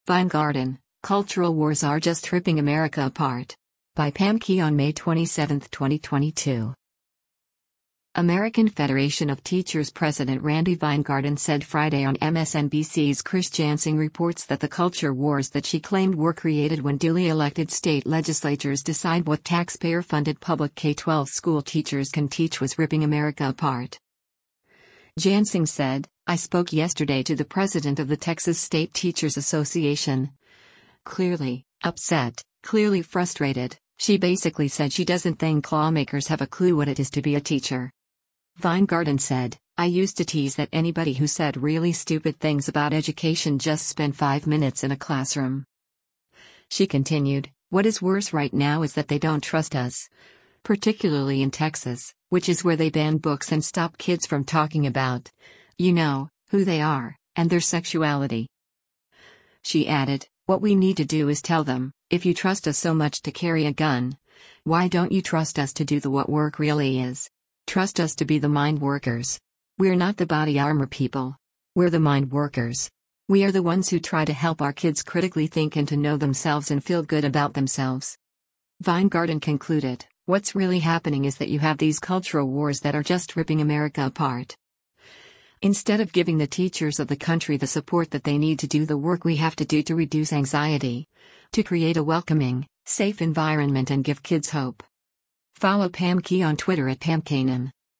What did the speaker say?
Weingarten, Cultural Wars Are Just Ripping America Apart. By Pam Key on May 27, 2022. American Federation of Teachers President Randi Weingarten said Friday on MSNBC's Chris Jansing reports that the culture wars that she claimed were created when duly elected state legislatures decide what taxpayer-funded public K-12 school teachers can teach was ripping America apart. Jansing said, "I spoke yesterday to the president of the Texas State Teachers Association. Clearly upset, clearly frustrated. She basically said she doesn't think lawmakers have a clue what it is to be a teacher." Weingarten said, "I used to tease that anybody who said really stupid things about education just spent 5 minutes in a classroom." She continued, "What is worse right now is that they don't trust us. Particularly in Texas, which is where they ban books and stop kids from talking about, who they are, and their sexuality." She added, "What we need to do is tell them, if you trust us so much to carry a gun, why don't you trust us to do what work really is? Trust us to be the mind workers. We're not the body armor people. We're the mind workers. We are the ones who try to help our kids critically think and to know themselves and feel good about themselves." Weingarten concluded, "What's really happening is that you have these cultural wars that are just ripping America apart. Instead of giving the teachers of the country the support that they need to do the work we have to do to reduce anxiety, to create a welcoming, safe environment and give kids hope." Follow Pam Key on Twitter at PamKanan.